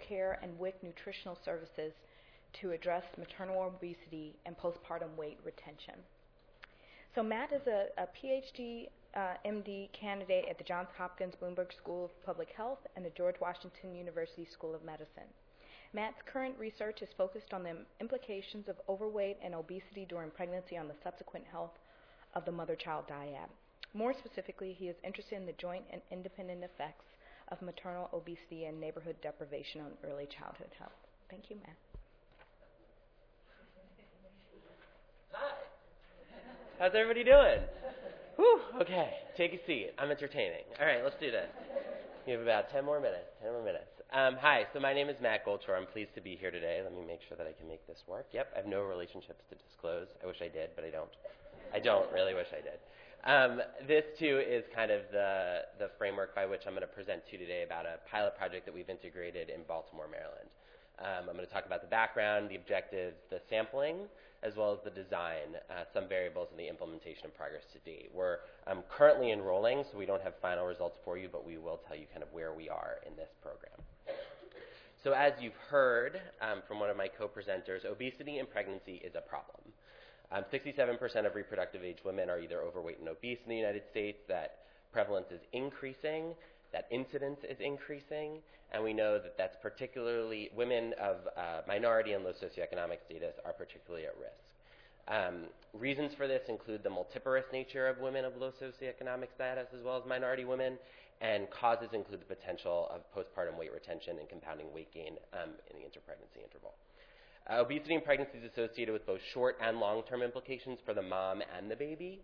care and WIC nutritional services to address maternal obesity and postpartum weight retention. So Matt is a PhD MD candidate at the Johns Hopkins Bloomberg School of Public Health and the George Washington University School of Medicine. Matt's current research is focused on the implications of overweight and obesity during pregnancy on the subsequent health of the mother-child dyad. More specifically, he is interested in the joint and independent effects of maternal obesity and neighborhood deprivation on early childhood health. Thank you, Matt. Hi. How's everybody doing? Whew, okay, take a seat. I'm entertaining. All right, let's do this. We have about 10 more minutes. Hi, so my name is Matt Goldshore. I'm pleased to be here today. Let me make sure that I can make this work. Yep, I have no relationships to disclose. I wish I did, but I don't. I don't really wish I did. This, too, is kind of the framework by which I'm going to present to you today about a pilot project that we've integrated in Baltimore, Maryland. I'm going to talk about the background, the objectives, the sampling, as well as the design, some variables in the implementation and progress to date. We're currently enrolling, so we don't have final results for you, but we will tell you kind of where we are in this program. So as you've heard from one of my co-presenters, obesity in pregnancy is a problem. 67% of reproductive age women are either overweight and obese in the United States. That prevalence is increasing. That incidence is increasing. And we know that that's particularly women of minority and low socioeconomic status are particularly at risk. Reasons for this include the multiparous nature of women of low socioeconomic status as well as minority women, and causes include the potential of postpartum weight retention and compounding weight gain in the interpregnancy interval. Obesity in pregnancy is associated with both short and long-term implications for the mom and the baby.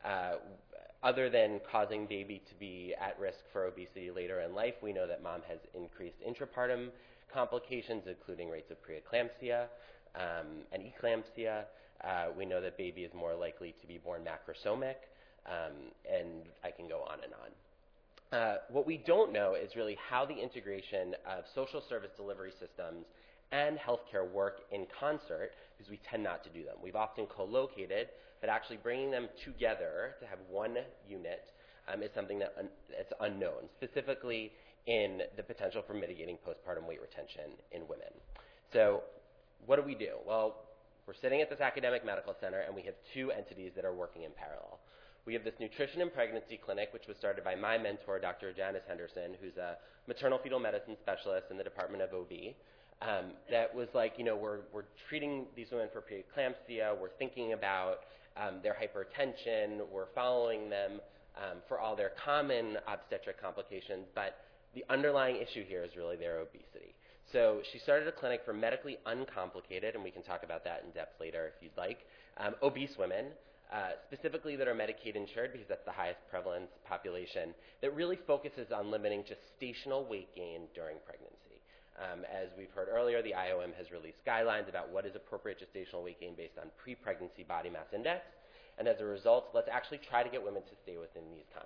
Other than causing baby to be at risk for obesity later in life, we know that mom has increased intrapartum complications, including rates of preeclampsia and eclampsia. We know that baby is more likely to be born macrosomic, and I can go on and on. What we don't know is really how the integration of social service delivery systems and healthcare work in concert, because we tend not to do them. We've often co-located, but actually bringing them together to have one unit is something that's unknown, specifically in the potential for mitigating postpartum weight retention in women. So what do? Well, we're sitting at this academic medical center, and we have two entities that are working in parallel. We have this nutrition and pregnancy clinic, which was started by my mentor, Dr. Janice Henderson, who's a maternal fetal medicine specialist in the Department of OB. That was like, we're treating these women for preeclampsia, we're thinking about their hypertension, we're following them for all their common obstetric complications, but the underlying issue here is really their obesity. So she started a clinic for medically uncomplicated, and we can talk about that in depth later if you'd like, obese women, specifically that are Medicaid insured, because that's the highest prevalence population, that really focuses on limiting gestational weight gain during pregnancy. As we've heard earlier, the IOM has released guidelines about what is appropriate gestational weight gain based on pre-pregnancy body mass index. And as a result, let's actually try to get women to stay within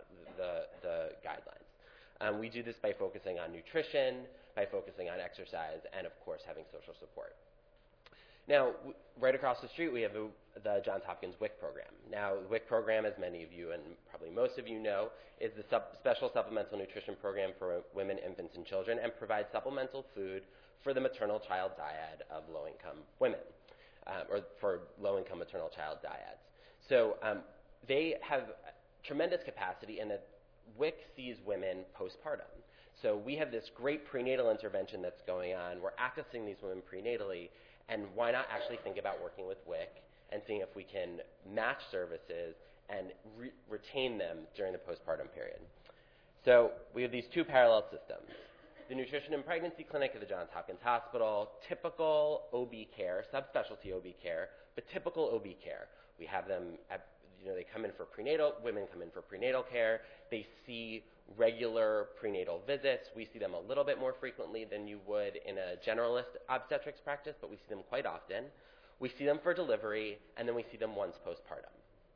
the guidelines. We do this by focusing on nutrition, by focusing on exercise, and of course having social support. Now, right across the street, we have the Johns Hopkins WIC program. Now, the WIC program, as many of you and probably most of you know, is the special supplemental nutrition program for women, infants, and children, and provides supplemental food for the maternal child dyad of low-income women, or for low-income maternal child dyads. So they have tremendous capacity in that WIC sees women postpartum. So we have this great prenatal intervention that's going on. We're accessing these women prenatally, and why not actually think about working with WIC and seeing if we can match services and retain them during the postpartum period. So we have these two parallel systems. The nutrition and pregnancy clinic at the Johns Hopkins Hospital, typical OB care, subspecialty OB care, but typical OB care. We have them at, they come in for prenatal, women come in for prenatal care. They see regular prenatal visits. We see them a little bit more frequently than you would in a generalist obstetrics practice, but we see them quite often. We see them for delivery, and then we see them once postpartum.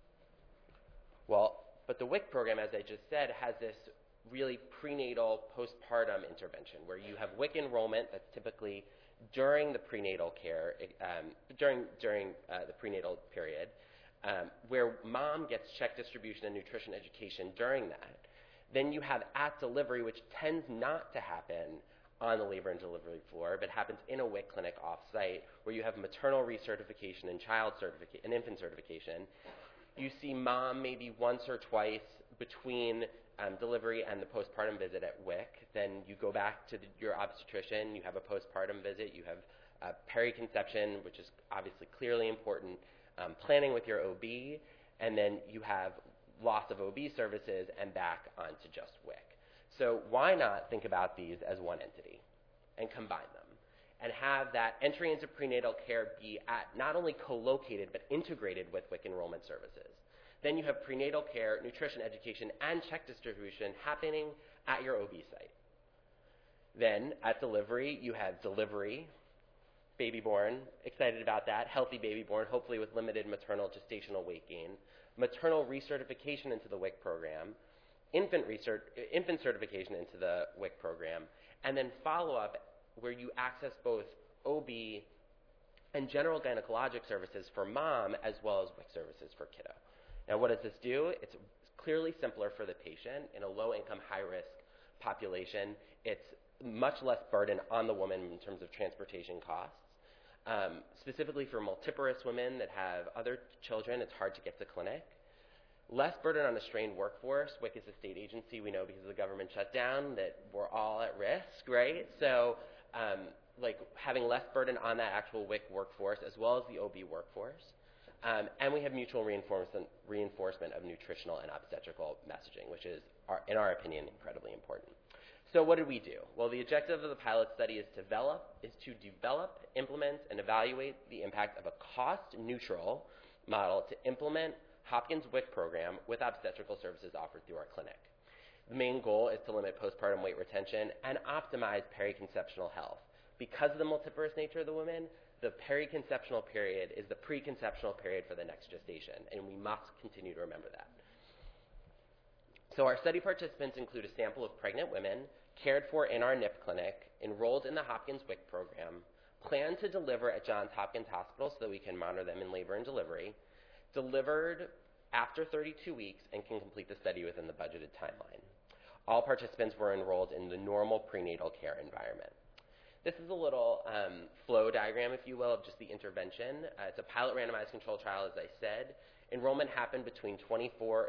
Well, but the WIC program, as I just said, has this really prenatal postpartum intervention where you have WIC enrollment that's typically during the prenatal care, during the prenatal period, where mom gets check distribution and nutrition education during that. Then you have at delivery, which tends not to happen on the labor and delivery floor, but happens in a WIC clinic off-site where you have maternal recertification and infant certification. You see mom maybe once or twice between delivery and the postpartum visit at WIC. Then you go back to your obstetrician. You have a postpartum visit. You have periconception, which is obviously clearly important, planning with your OB, and then you have loss of OB services and back onto just WIC. So why not think about these as one entity and combine them and have that entry into prenatal care be at not only co-located but integrated with WIC enrollment services. Then you have prenatal care, nutrition education, and check distribution happening at your OB site. Then at delivery, you have delivery, baby born, excited about that, healthy baby born, hopefully with limited maternal gestational weight gain, maternal recertification into the WIC program, infant certification into the WIC program, and then follow-up where you access both OB and general gynecologic services for mom as well as WIC services for kiddo. Now, what does this do? It's clearly simpler for the patient in a low-income, high-risk population. It's much less burden on the woman in terms of transportation costs. Specifically for multiparous women that have other children, it's hard to get to clinic. Less burden on the strained workforce. WIC is a state agency. We know because of the government shutdown that we're all at risk, right? So having less burden on that actual WIC workforce as well as the OB workforce. And we have mutual reinforcement of nutritional and obstetrical messaging, which is, in our opinion, incredibly important. So what did we do? Well, the objective of the pilot study is to develop, implement, and evaluate the impact of a cost-neutral model to implement Hopkins WIC program with obstetrical services offered through our clinic. The main goal is to limit postpartum weight retention and optimize periconceptional health. Because of the multiparous nature of the woman, the periconceptional period is the preconceptional period for the next gestation, and we must continue to remember that. So our study participants include a sample of pregnant women cared for in our NIP clinic, enrolled in the Hopkins WIC program, planned to deliver at Johns Hopkins Hospital so that we can monitor them in labor and delivery, delivered after 32 weeks, and can complete the study within the budgeted timeline. All participants were enrolled in the normal prenatal care environment. This is a little flow diagram, if you will, of just the intervention. It's a pilot randomized control trial, as I said. Enrollment happened between 24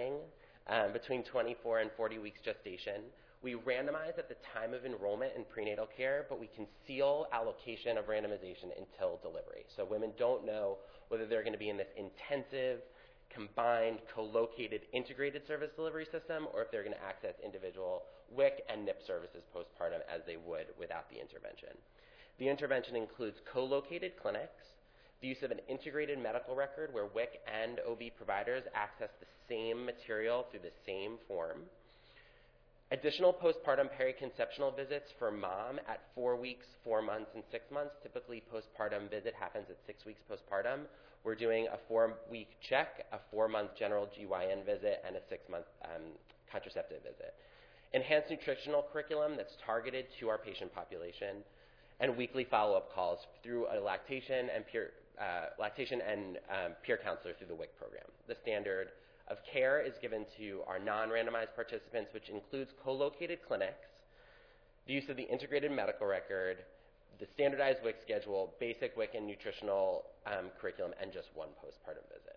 and 40 weeks gestation. We randomize at the time of enrollment in prenatal care, but we conceal allocation of randomization until delivery. So women don't know whether they're going to be in this intensive, combined, co-located, integrated service delivery system, or if they're going to access individual WIC and NIP services postpartum as they would without the intervention. The intervention includes co-located clinics, the use of an integrated medical record where WIC and OB providers access the same material through the same form, additional postpartum periconceptional visits for mom at 4 weeks, 4 months, and 6 months. Typically, postpartum visit happens at 6 weeks postpartum. We're doing a 4-week check, a 4-month general GYN visit, and a 6-month contraceptive visit. Enhanced nutritional curriculum that's targeted to our patient population, and weekly follow-up calls through a lactation and peer counselor through the WIC program. The standard of care is given to our non-randomized participants, which includes co-located clinics, the use of the integrated medical record, the standardized WIC schedule, basic WIC and nutritional curriculum, and just one postpartum visit.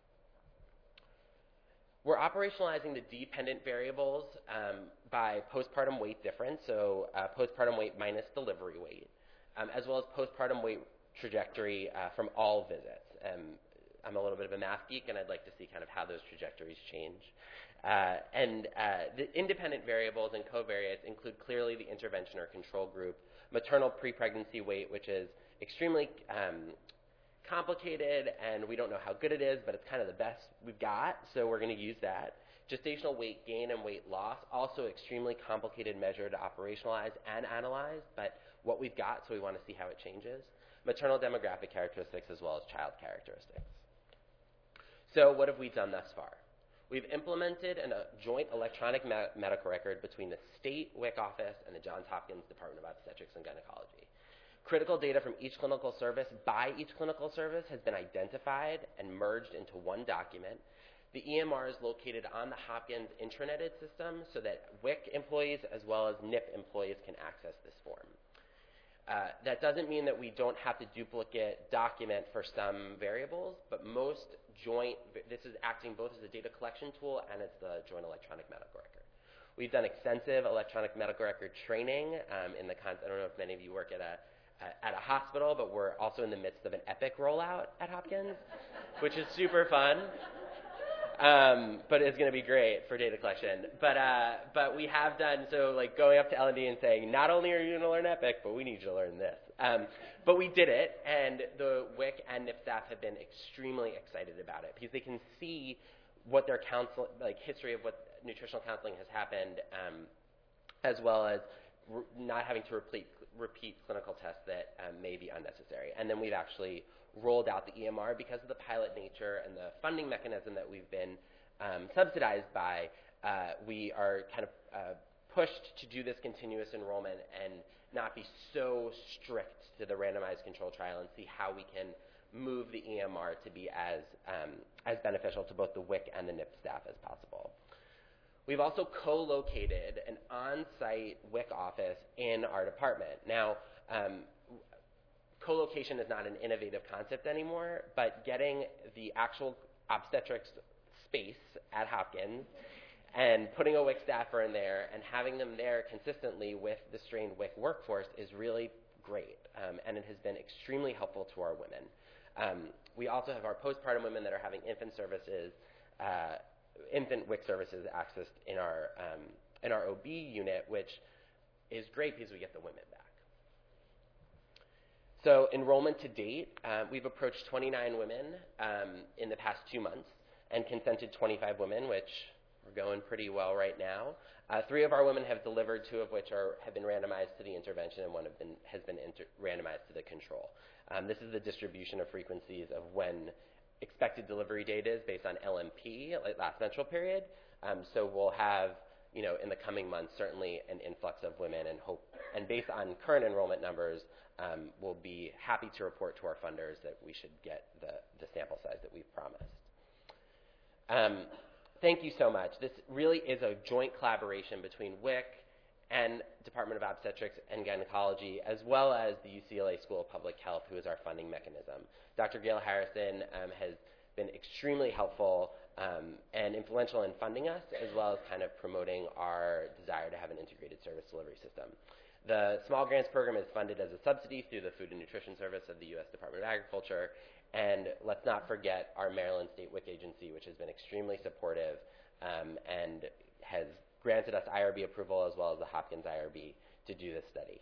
We're operationalizing the dependent variables by postpartum weight difference, so postpartum weight minus delivery weight, as well as postpartum weight trajectory from all visits. I'm a little bit of a math geek, and I'd like to see kind of how those trajectories change. The independent variables and covariates include clearly the intervention or control group, maternal pre-pregnancy weight, which is extremely complicated, and we don't know how good it is, but it's kind of the best we've got, so we're going to use that. Gestational weight gain and weight loss, also extremely complicated measure to operationalize and analyze, but what we've got, so we want to see how it changes. Maternal demographic characteristics as well as child characteristics. So what have we done thus far? We've implemented a joint electronic medical record between the state WIC office and the Johns Hopkins Department of Obstetrics and Gynecology. Critical data from each clinical service by each clinical service has been identified and merged into one document. The EMR is located on the Hopkins intraneted system so that WIC employees as well as NIP employees can access this form. That doesn't mean that we don't have to duplicate document for some variables, but most this is acting both as a data collection tool and as the joint electronic medical record. We've done extensive electronic medical record training I don't know if many of you work at a hospital, but we're also in the midst of an Epic rollout at Hopkins, which is super fun. But it's going to be great for data collection. But we have done, so like going up to L&D and saying, not only are you going to learn Epic, but we need you to learn this. But we did it, and the WIC and NIP staff have been extremely excited about it because they can see what their history of what nutritional counseling has happened, as well as not having to repeat clinical tests that may be unnecessary. And then we've actually rolled out the EMR because of the pilot nature and the funding mechanism that we've been subsidized by. We are kind of pushed to do this continuous enrollment and not be so strict to the randomized control trial and see how we can move the EMR to be as beneficial to both the WIC and the NIP staff as possible. We've also co-located an on-site WIC office in our department. Now, co-location is not an innovative concept anymore, but getting the actual obstetrics space at Hopkins and putting a WIC staffer in there and having them there consistently with the strained WIC workforce is really great, and it has been extremely helpful to our women. We also have our postpartum women that are having infant WIC services accessed in our OB unit, which is great because we get the women back. So enrollment to date, we've approached 29 women in the past 2 months and consented 25 women, which we're going pretty well right now. 3 of our women have delivered, 2 of which have been randomized to the intervention, and 1 has been randomized to the control. This is the distribution of frequencies of when expected delivery date is based on LMP, like last menstrual period. So we'll have, in the coming months, certainly an influx of women, and based on current enrollment numbers, we'll be happy to report to our funders that we should get the sample size that we've promised. Thank you so much. This really is a joint collaboration between WIC and Department of Obstetrics and Gynecology, as well as the UCLA School of Public Health, who is our funding mechanism. Dr. Gail Harrison has been extremely helpful and influential in funding us, as well as kind of promoting our desire to have an integrated service delivery system. The Small Grants Program is funded as a subsidy through the Food and Nutrition Service of the U.S. Department of Agriculture. And let's not forget our Maryland State WIC agency, which has been extremely supportive and has granted us IRB approval as well as the Hopkins IRB to do this study.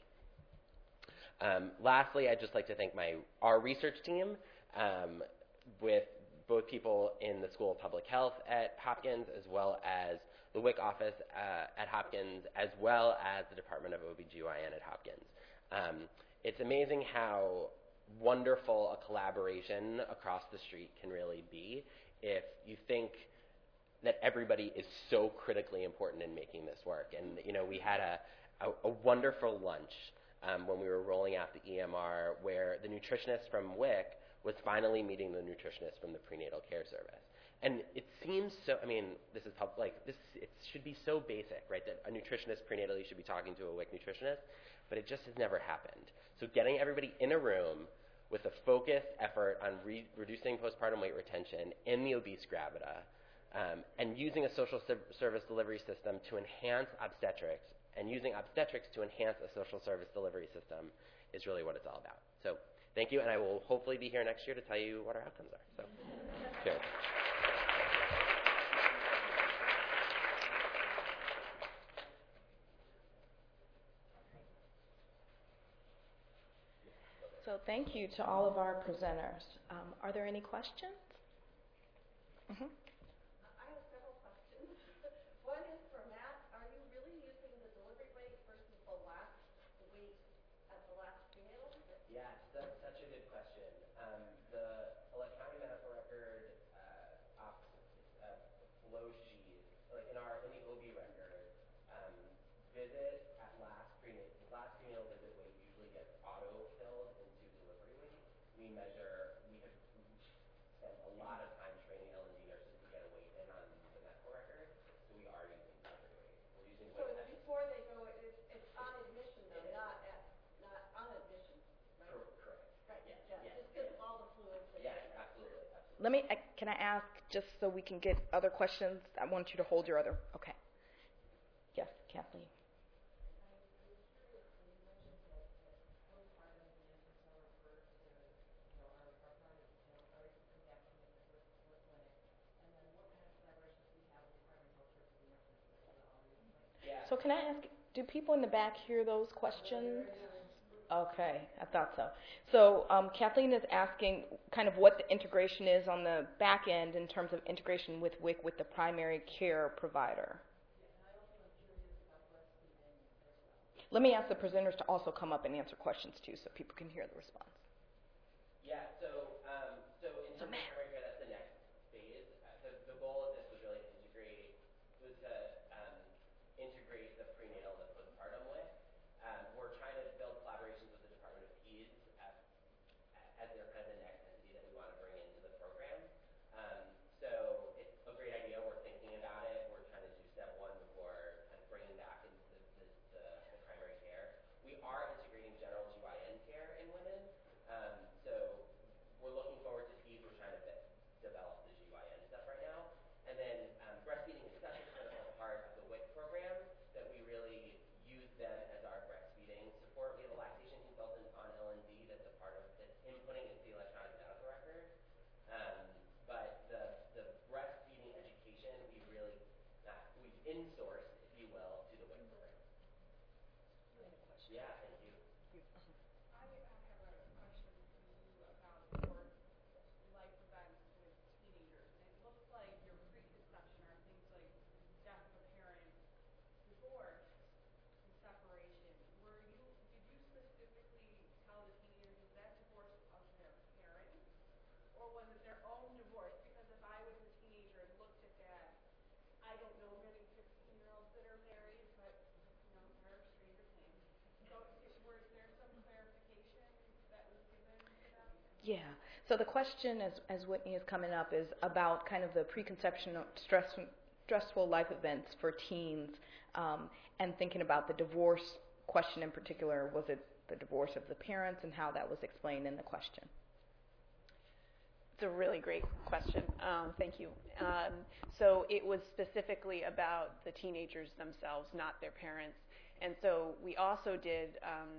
Lastly, I'd just like to thank our research team with both people in the School of Public Health at Hopkins, as well as the WIC office at Hopkins, as well as the Department of OBGYN at Hopkins. It's amazing how wonderful a collaboration across the street can really be if you think that everybody is so critically important in making this work. And, we had a wonderful lunch when we were rolling out the EMR where the nutritionist from WIC was finally meeting the nutritionist from the prenatal care service. And it seems so, it should be so basic, right, that a nutritionist prenatally should be talking to a WIC nutritionist, but it just has never happened. So getting everybody in a room with a focused effort on reducing postpartum weight retention in the obese gravida, and using a social service delivery system to enhance obstetrics, and using obstetrics to enhance a social service delivery system is really what it's all about. So thank you, and I will hopefully be here next year to tell you what our outcomes are. So, cheers. So thank you to all of our presenters. Are there any questions? Mm-hmm. I have several questions. One is for Matt. Are you really using the delivery weight versus the last weight at the last prenatal visit? Yes, that's such a good question. The electronic medical record flow sheet, like in the OB record, visit at last prenatal visit weight usually gets auto-filled into delivery weight. We have spent a lot of time training L&D nurses to get a weight in Can I ask, just so we can get other questions, I want you to hold your other, okay. Yes, Kathleen. So can I ask, do people in the back hear those questions? Okay, I thought so. So Kathleen is asking kind of what the integration is on the back end in terms of integration with WIC with the primary care provider. Let me ask the presenters to also come up and answer questions too so people can hear the response. Yeah, so in terms of primary care, that's the next phase. The goal of this was really to integrate the prenatal and the postpartum with. We're trying to build collaborations with the Department of Peds as their kind of the next entity that we want to bring into the program. So it's a great idea. We're thinking about it. We're trying to do step one before kind of bringing back into the primary care. We are integrating general GYN care in women. So we're looking forward to Peds. We're trying to develop the GYN stuff right now. And then breastfeeding is such a critical part of the WIC program that we really use them as our breastfeeding support. We have a lactation consultant on L&D that's a part of that's inputting into the electronic medical record. But the breastfeeding education we've insourced, if you will, to the WIC program. Yeah, thank you. I have a question for you about your life events with teenagers. And it looks like your preconception are things like death of a parent, divorce, and separation. Did you specifically tell the teenagers, was that divorce of their parents, or was it their own divorce? Because if I was a teenager and looked at that, I don't know many 15-year-olds that are married, but there are stranger things. So was there some clarification that was given to them? Yeah. So the question, as Whitney is coming up, is about kind of the preconception of stressful life events for teens, and thinking about the divorce question in particular. Was it the divorce of the parents and how that was explained in the question? It's a really great question. Thank you. So it was specifically about the teenagers themselves, not their parents. And so we also did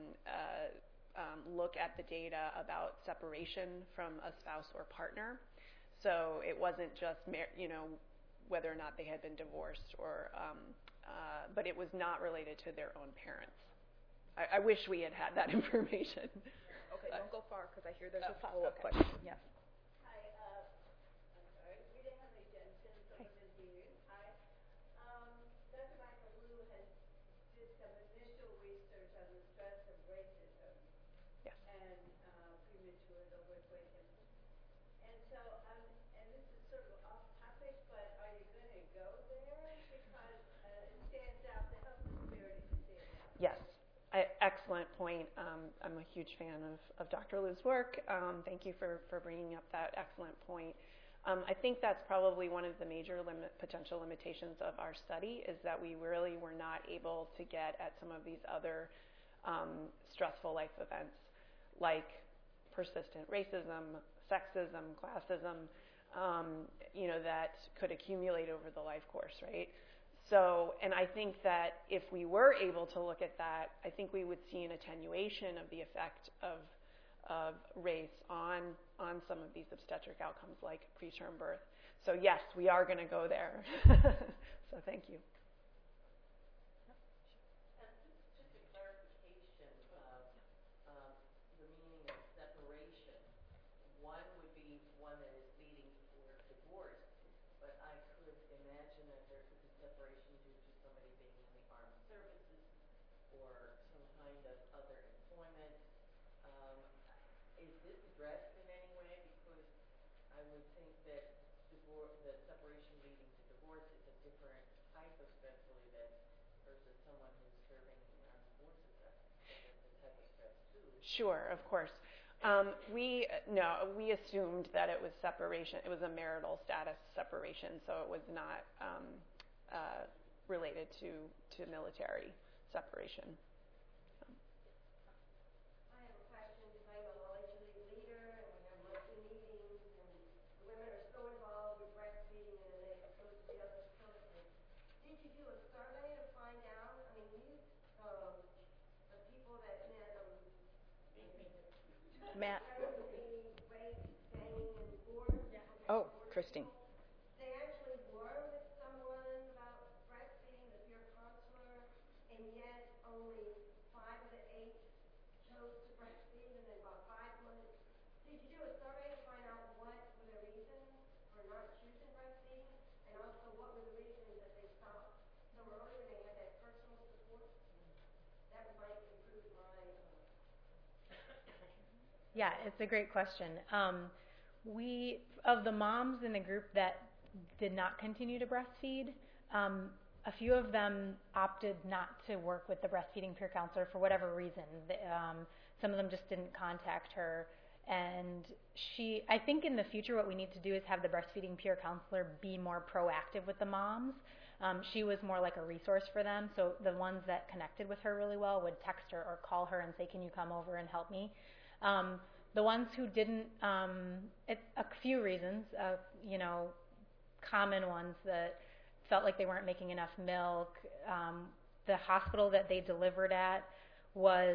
look at the data about separation from a spouse or partner. So it wasn't just whether or not they had been divorced, but it was not related to their own parents. I wish we had had that information. Okay, don't go far because I hear there's a follow-up question. Yes. Hi, I'm sorry. Rita Henley Jensen from the Vineyard. Hi. Dr. Michael Liu has did some initial research on the stress of racism and premature overweight infants. And so, and this is sort of off topic, but are you going to go there? Because it stands out, the health disparities stand out. Yes. Excellent point. I'm a huge fan of Dr. Liu's work. Thank you for bringing up that excellent point. I think that's probably one of the major potential limitations of our study is that we really were not able to get at some of these other stressful life events like persistent racism, sexism, classism, that could accumulate over the life course, right? So, and I think that if we were able to look at that, I think we would see an attenuation of the effect of race on some of these obstetric outcomes like preterm birth. So yes, we are going to go there. So thank you. Just a clarification of the meaning of separation. One would be one that is leading toward divorce, but I could imagine that there could be separation due to somebody being in the armed services or some kind of other employment. Is this addressed in any way? Because I would think that the separation leading to divorce is a different type of stressful event versus someone who's serving in the armed forces. That's a type of stress too. Sure, of course. We assumed that it was separation. It was a marital status separation, so it was not related to military separation. I have a question because I'm a knowledge leader and we have monthly meetings and women are Matt. The rape, banging, and divorce. Oh, Christine. They actually were with someone about breastfeeding, the peer counselor, and yet only 5 of the 8 chose to breastfeed, and then about 5 months. Did you do a survey to find out what were the reasons for not choosing breastfeeding, and also what were the reasons that they stopped so early when they had that personal support? That might improve my. Yeah, it's a great question. We, of the moms in the group that did not continue to breastfeed, a few of them opted not to work with the breastfeeding peer counselor for whatever reason. Some of them just didn't contact her. And I think in the future what we need to do is have the breastfeeding peer counselor be more proactive with the moms. She was more like a resource for them. So the ones that connected with her really well would text her or call her and say, can you come over and help me? The ones who didn't, a few reasons, common ones that felt like they weren't making enough milk. The hospital that they delivered at was,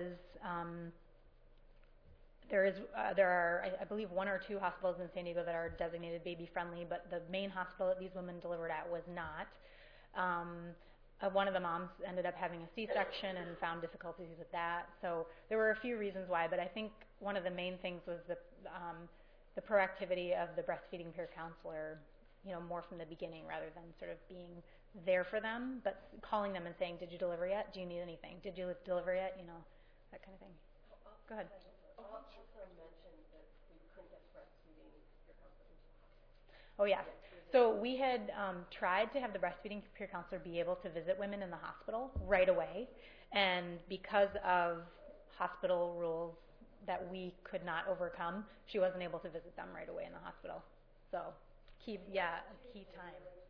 there are, I believe, 1 or 2 hospitals in San Diego that are designated baby friendly, but the main hospital that these women delivered at was not. One of the moms ended up having a C-section and found difficulties with that. So there were a few reasons why, but I think one of the main things was the proactivity of the breastfeeding peer counselor, more from the beginning rather than sort of being there for them, but calling them and saying, did you deliver yet? Do you need anything? Did you deliver yet? That kind of thing. Go ahead. Also mentioned that we couldn't get breastfeeding peer counselor into the hospital. Oh, yes. So we had tried to have the breastfeeding peer counselor be able to visit women in the hospital right away. And because of hospital rules that we could not overcome, she wasn't able to visit them right away in the hospital. So, key time.